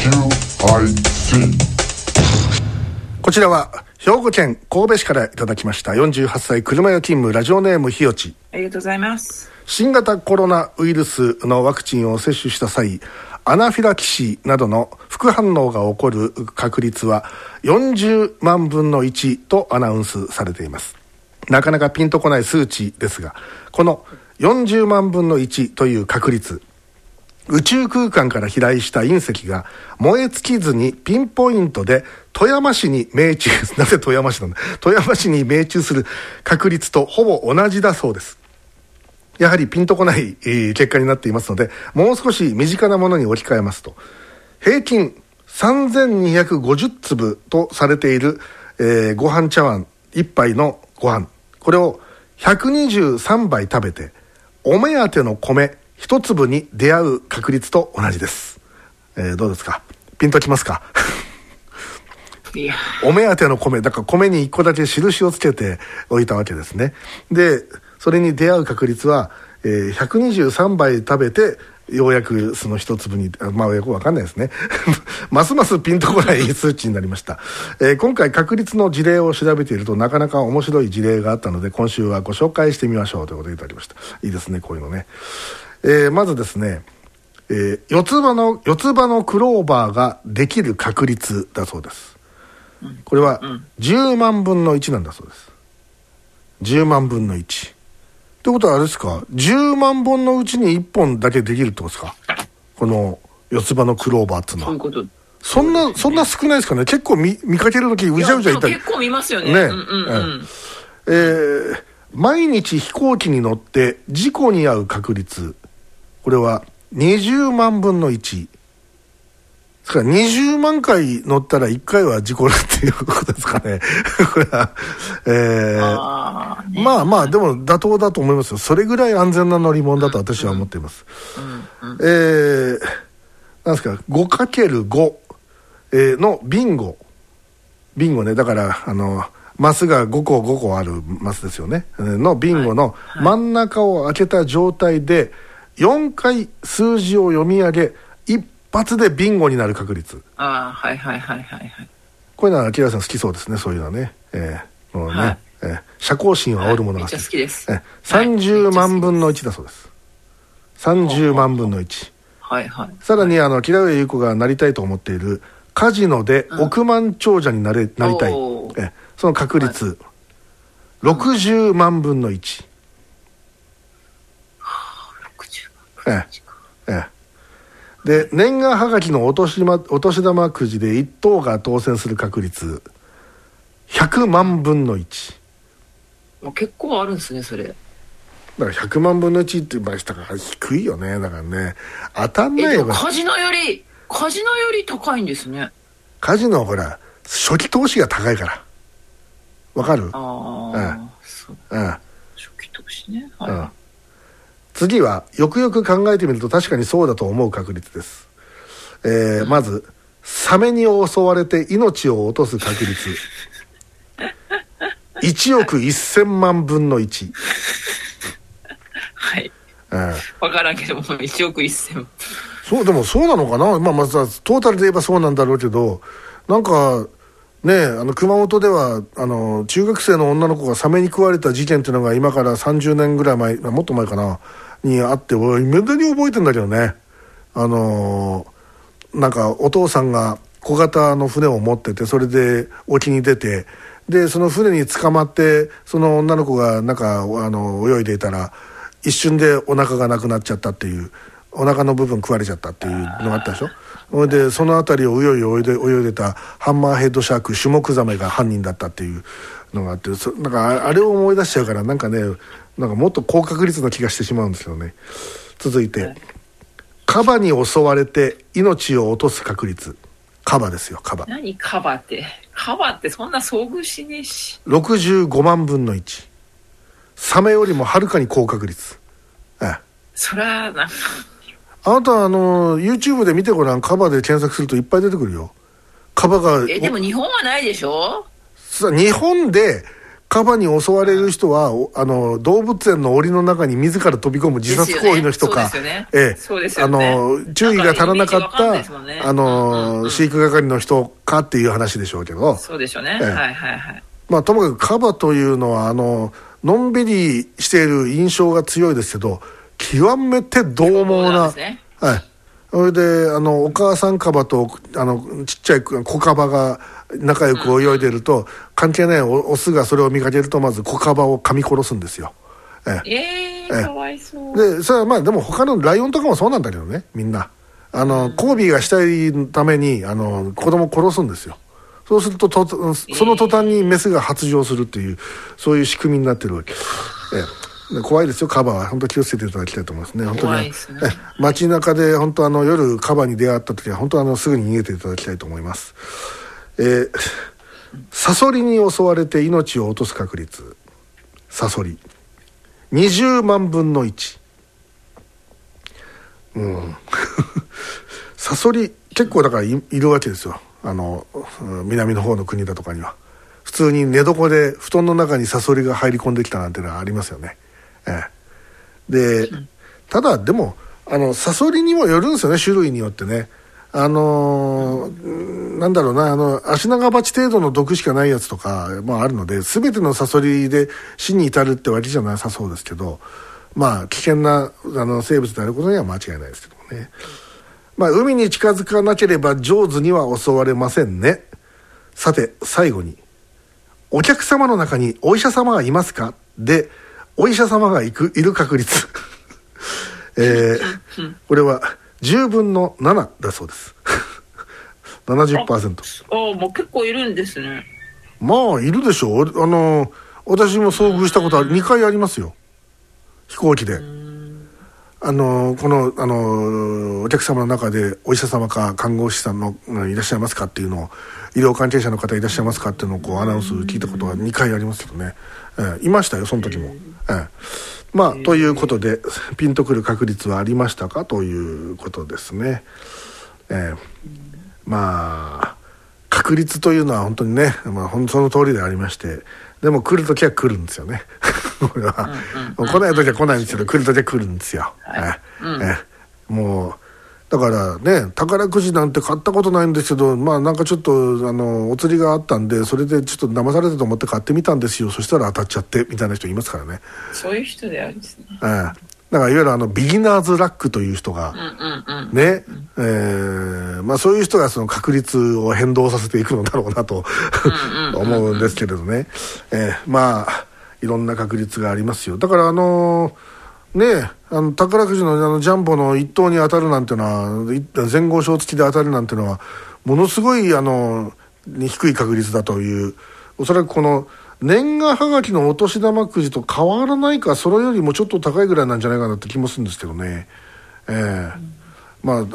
こちらは兵庫県神戸市からいただきました48歳車屋勤務ラジオネームひよち。 ありがとうございます。 新型コロナウイルスのワクチンを接種した際、アナフィラキシーなどの副反応が起こる確率は40万分の1とアナウンスされています。なかなかピンとこない数値ですが、この40万分の1という確率、宇宙空間から飛来した隕石が燃え尽きずにピンポイントで富山市に命中なぜ富山市なんだ富山市に命中する確率とほぼ同じだそうです。やはりピンとこない、結果になっていますので、もう少し身近なものに置き換えますと、平均3250粒とされている、ご飯茶碗1杯のご飯、これを123杯食べてお目当ての米一粒に出会う確率と同じです。どうですか、ピンときますかいや、 お目当ての米だから米に1個だけ印をつけておいたわけですね。でそれに出会う確率は、123杯食べてようやくその一粒に、まあよくわかんないですねますますピンとこない数値になりました。今回確率の事例を調べているとなかなか面白い事例があったので、今週はご紹介してみましょうということでいただきました。いいですね、こういうのね。まずですね、四つ葉のクローバーができる確率だそうです。これは10万分の1なんだそうです。10万分の1ってことはあれですか、10万本のうちに1本だけできるってことですか、この四つ葉のクローバーっていうのは。 そういうこと。 そんな少ないですかね。結構 見かけるときうじゃうじゃいたり。 結構見ますよね。 ね、毎日飛行機に乗って事故に遭う確率、これは20万分の1ですから、20万回乗ったら1回は事故るっていうことですかねこれは、まあまあでも妥当だと思いますよ。それぐらい安全な乗り物だと私は思っています。なんですか 5×5、のビンゴね、だからマスが5個あるマスですよね、のビンゴの真ん中を開けた状態で4回数字を読み上げ一発でビンゴになる確率。 はいこういうのは明さん好きそうですね、そういうのはね。もうね、社交心を煽るものが好き、 めっちゃ好きです。 30万分の1だそうです。30万分の1。さらに木田上優子がなりたいと思っているカジノで億万長者になりたい、その確率、60万分の1。で年賀はがきのお年玉くじで1等が当選する確率100万分の1。 結構あるんですね、それ。だから100万分の1って言いましたから低いよね。だからね、当たんないよ。 カジノより高いんですね。 カジノはほら初期投資が高いからわかる。 そう、初期投資ね。 次はよくよく考えてみると確かにそうだと思う確率です。まずサメに襲われて命を落とす確率1億1000万分の1。 分からんけども1億1000。 そう、でもそうなのかな。まずはトータルで言えばそうなんだろうけど、なんかね、熊本では中学生の女の子がサメに食われた事件っていうのが今から30年ぐらい前、もっと前かなにあって、俺未だに覚えてんだけどね。なんかお父さんが小型の船を持ってて、それで沖に出て、でその船に捕まって、その女の子がなんか泳いでいたら一瞬でお腹がなくなっちゃったっていう、お腹の部分食われちゃったっていうのがあったでしょ。それでその辺りを泳いでたハンマーヘッドシャークシュモクザメが犯人だったっていうのがあって、なんかあれを思い出しちゃうから、なんかね、なんかもっと高確率な気がしてしまうんですよね。続いて、カバに襲われて命を落とす確率。カバですよ、カバ。 何カバって。カバってそんな遭遇しねえし。 65万分の1。サメよりもはるかに高確率。 そらなんか、 あなたYouTube で見てごらん。カバで検索するといっぱい出てくるよ。カバが。 でも日本はないでしょ。 日本でカバに襲われる人は動物園の檻の中に自ら飛び込む自殺行為の人か、注意が足らなかった飼育係の人かっていう話でしょうけど、 そうでしょうね、はいはいはい。 まあともかくカバというのはのんびりしている印象が強いですけど、極めて獰猛な、はい、それでお母さんカバとちっちゃい子カバが仲良く泳いでると、関係ないオスがそれを見かけるとまず子カバを噛み殺すんですよ。 かわいそう。 でそれはまあでも他のライオンとかもそうなんだけどね、みんな交尾がしたいために子供を殺すんですよ。そうするとその途端にメスが発情するっていう、そういう仕組みになってるわけ。怖いですよ、カバは。本当気をつけていただきたいと思いますね。本当に怖いですね。 街中で本当夜カバに出会った時は本当すぐに逃げていただきたいと思います。サソリに襲われて命を落とす確率、サソリ20万分の1。サソリ結構だから いるわけですよ。南の方の国だとかには普通に寝床で布団の中にサソリが入り込んできたなんてのはありますよね。で、ただでもサソリにもよるんですよね、種類によってね。なんだろうな、足長鉢程度の毒しかないやつとかもあるので、全てのサソリで死に至るってわけじゃなさそうですけど、まあ危険な生物であることには間違いないですけどもね。まあ海に近づかなければ上手には襲われませんね。さて最後に、お客様の中にお医者様がいますかで、お医者様がいる確率これは10分の7だそうです。70%。 もう結構いるんですね。 まあいるでしょう。私も遭遇したことは2回ありますよ、飛行機で。このお客様の中でお医者様か看護師さんのいらっしゃいますかっていうのを、医療関係者の方いらっしゃいますかっていうのをこうアナウンス聞いたことが2回ありますけどね。いましたよ、その時も。まあということで、ピンとくる確率はありましたかということですね。まあ確率というのは本当にね、まあ、その通りでありまして、でも来るときは来るんですよね。これは、来ないときは来ないんですけど、来るときは来るんですよ。もうだからね、宝くじなんて買ったことないんですけど、まあなんかちょっとお釣りがあったんで、それでちょっと騙されたと思って買ってみたんですよ。そしたら当たっちゃってみたいな人いますからね。 そういう人であるんですね。 だからいわゆるビギナーズラックという人がね、まあそういう人がその確率を変動させていくのだろうなと思うんですけれどね。まあいろんな確率がありますよ。だからね、宝くじのジャンボの1等に当たるなんてのは、前後賞付きで当たるなんてのはものすごい低い確率だという、おそらくこの年賀はがきのお年玉くじと変わらないか、それよりもちょっと高いぐらいなんじゃないかなって気もするんですけどね。まあ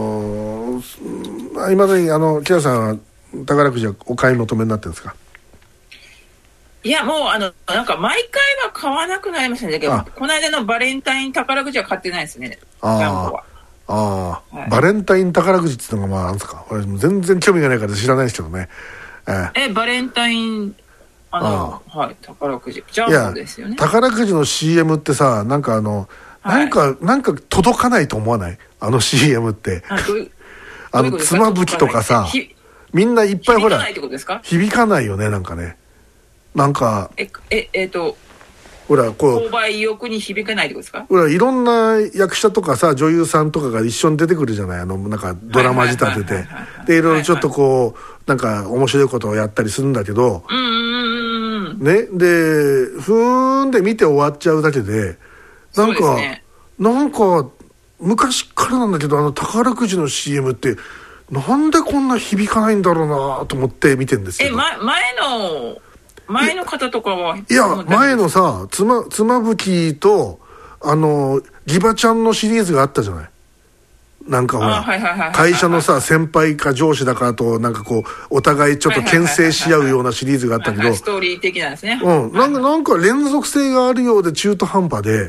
いまだにキラさんは宝くじはお買い求めになってるんですか？ いや、もうなんか毎回は買わなくなりましたね。この間のバレンタイン宝くじは買ってないですね、ジャンボは。 バレンタイン宝くじっていうのがまあなんですか、俺全然興味がないから知らないですけどね。 バレンタインはい、宝くじジャンボですよね。 宝くじの CM ってさ、なんかなんか届かないと思わない？CM って妻夫木とかさ、みんないっぱいほら響かないよね、なんかね。なんかほらこう購買意欲に響かないってことですか？ ほらいろんな役者とかさ、女優さんとかが一緒に出てくるじゃない、なんかドラマ仕立てて、でいろいろちょっとこうなんか面白いことをやったりするんだけど、ね、でふーんで見て終わっちゃうだけで、なんか昔からなんだけど、宝くじの CM ってなんでこんな響かないんだろうなと思って見てるんですけど。 前の方とかは、 いや前のさ、妻夫木とギバちゃんのシリーズがあったじゃない。なんかほら会社のさ、先輩か上司だかとなんかこうお互いちょっと牽制し合うようなシリーズがあったけど、 ストーリー的なんですね。 なんか連続性があるようで中途半端で、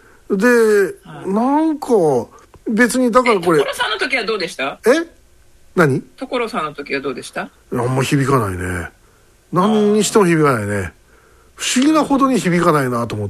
なんか別にだからこれ所さんの時はどうでした？ 何？ 所さんの時はどうでした？ あんま響かないね。何にしても響かないね。不不思議なほどに響かないなと思って、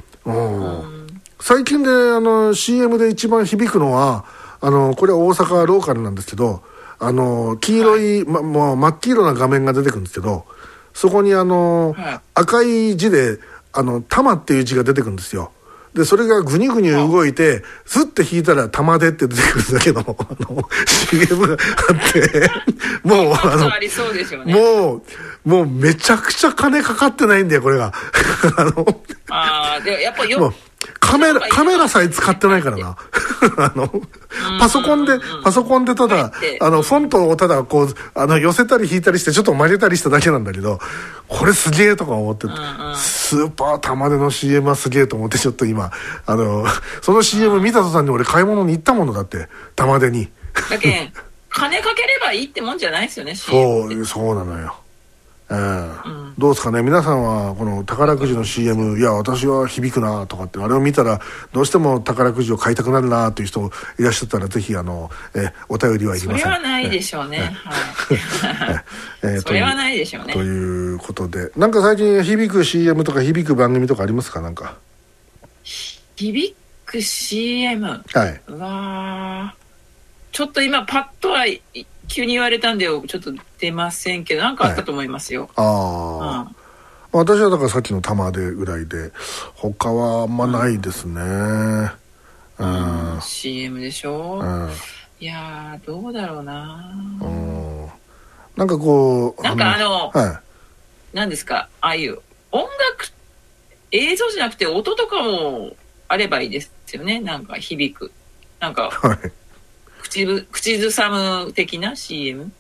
最近でCM で一番響くのはこれは大阪ローカルなんですけど、黄色い、もう真っ黄色な画面が出てくるんですけど、そこに赤い字で玉っていう字が出てくるんですよ。でそれがグニグニ動いてスッて引いたら玉でって出てくるだけのCM があってもうありそうですよね。 もうめちゃくちゃ金かかってないんだよこれがでやっぱもうカメラさえ使ってないからなパソコンでただフォントをただこう寄せたり引いたりしてちょっと曲げたりしただけなんだけど、これすげえとか思って、スーパー玉での CM はすげえと思って、ちょっと今その CM 見た途端に俺買い物に行ったものだって、玉でにだけん金かければいいってもんじゃないですよね。 そうなのよ。どうですかね皆さんはこの宝くじの CM、 いや私は響くなとかって、あれを見たらどうしても宝くじを買いたくなるなという人いらっしゃったら、ぜひお便りはいりません。 それはないでしょうね。それはないでしょうね。 ということで、なんか最近響く CM とか響く番組とかありますか？なんか響く CM、 うわちょっと今パッとは急に言われたんでちょっと出ませんけど、なんかあったと思いますよ。 私はだからさっきの玉でぐらいで、他はあんまないですね。 CM でしょ。いやどうだろうな。 なんかこうなんか何ですか、ああいう音楽映像じゃなくて音とかもあればいいですよね。なんか響くなんか、口ずさむ的な CM。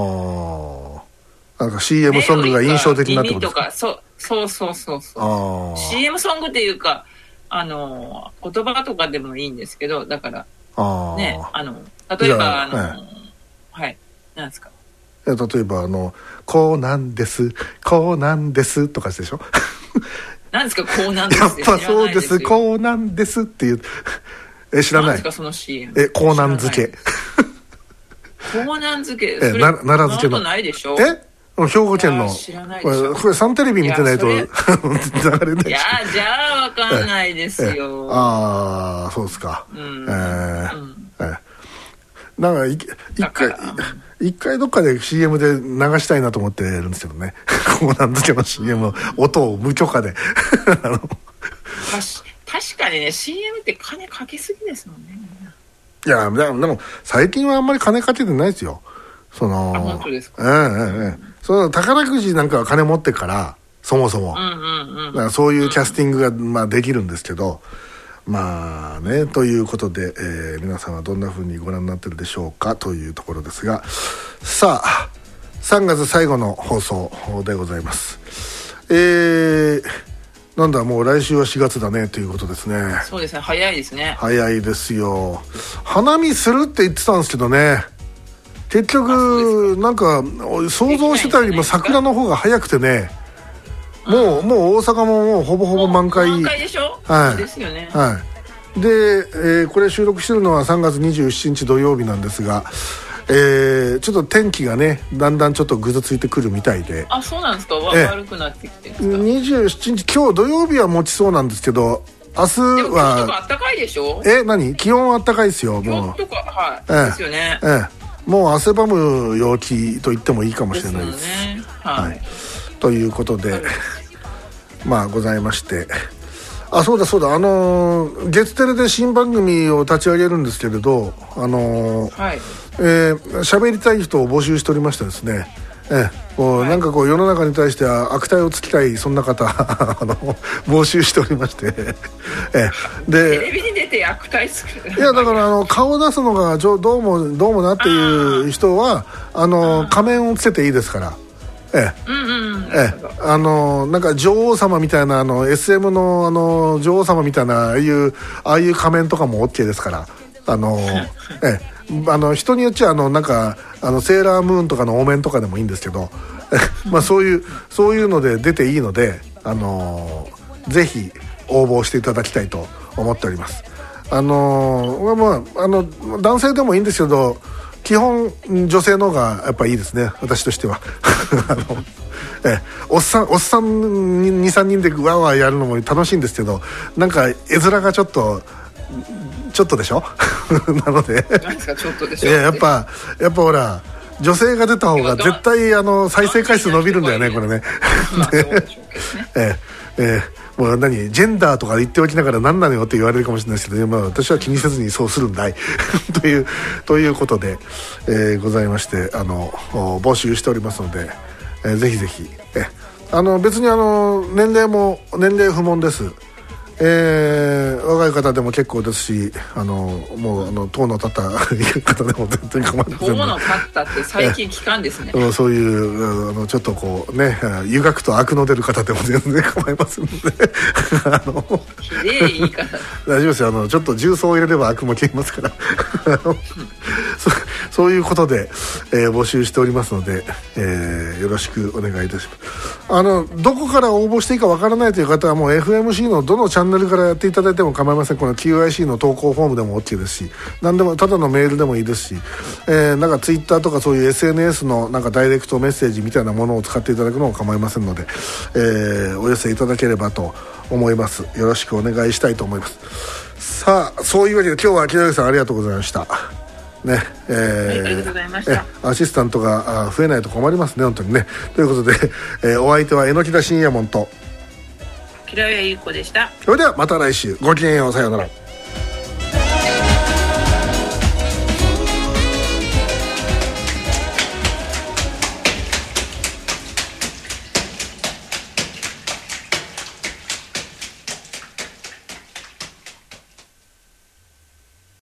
なんか CM ソングが印象的なってことですか？そう。CM ソングっていうか言葉とかでもいいんですけど、だからね、例えばなんですか、 例えばこうなんですこうなんですとかでしょなんですかこうなんですやっぱそうですこうなんですっていう知らない？ 何ですかその CM。 コーナン漬けコーナン漬け、 奈良漬けのないでしょ。 兵庫県のこれサンテレビ見てないと流れないし。 いやじゃあわかんないですよ。 そうですか。なんか一回どっかで CM で流したいなと思ってるんですけどねコーナン漬けの CM の音を無許可で確かにね CM って金かけすぎですもんね。 いやでも最近はあんまり金かけてないですよ。 本当ですか？ その宝くじなんかは金持ってからそもそも、だからそういうキャスティングができるんですけど、まあねということで、皆さんはどんな風にご覧になってるでしょうかというところですが、さあ3月最後の放送でございます。なんだもう来週は4月だねということですね。 そうですね、早いですね。 早いですよ。花見するって言ってたんですけどね、結局なんか想像してたよりも桜の方が早くてね、もう大阪ももうほぼほぼ満開。 満開でしょ。 はいですよね。 はい。で、これ収録してるのは3月27日土曜日なんですが、ちょっと天気がねだんだんちょっとぐずついてくるみたいで。 そうなんですか。悪くなってきてるんですか。27日今日土曜日は持ちそうなんですけど、明日はでも今日とかあったかいでしょ。 何気温あったかいですよ。もう今日とかですよね。 もう汗ばむ陽気と言ってもいいかもしれないです。 ですよね。 ということでございまして、そうだ月テレで新番組を立ち上げるんですけれど、喋りたい人を募集しておりましてですね、なんかこう世の中に対しては悪態をつきたいそんな方募集しておりましてでテレビに出て悪態つく。 いやだから顔を出すのがどうもなっていう人は仮面をつけていいですから。なんか女王様みたいなSM の女王様みたいなああいう仮面とかも OK ですから人によっちゃなんかセーラームーンとかのお面とかでもいいんですけどそういうので出ていいのでぜひ応募していただきたいと思っております。男性でもいいんですけど基本女性の方がやっぱいいですね、私としてはおっさん2、3人でワーワーやるのも楽しいんですけど、なんか絵面がちょっとでしょなので何ですかちょっとでしょやっぱほら女性が出た方が絶対再生回数伸びるんだよねこれね。 まあそうでしょうけどね。 もうジェンダーとか言っておきながら何なのよって言われるかもしれないですけど、私は気にせずにそうするんだいということで、ございまして、募集しておりますので、ぜひぜひ、別に年齢不問です。若い方でも結構ですし、もう塔の立った方でも全然構いません。 塔の立ったって最近聞かんですね。 そういうちょっとこうね、湯がくと悪の出る方でも全然構いませんのでひでえ言い方。 大丈夫ですよ。ちょっと重曹を入れれば悪も消えますからそういうことで、募集しておりますので、よろしくお願いいたします。どこから応募していいかわからないという方はもう FMC のどのチャンネルからやっていただいても構いません。この QIC の投稿フォームでも OK ですし、何でもただのメールでもいいですし、なんか Twitter とかそういう SNS のなんかダイレクトメッセージみたいなものを使っていただくのも構いませんので、お寄せいただければと思います。よろしくお願いしたいと思います。さあ、そういうわけで今日は木崎さんありがとうございましたね。 ありがとうございました。 アシスタントが増えないと困りますね本当にね。ということで、お相手は榎田信也門と平谷優子でした。 それではまた来週、ごきげんよう、さようなら。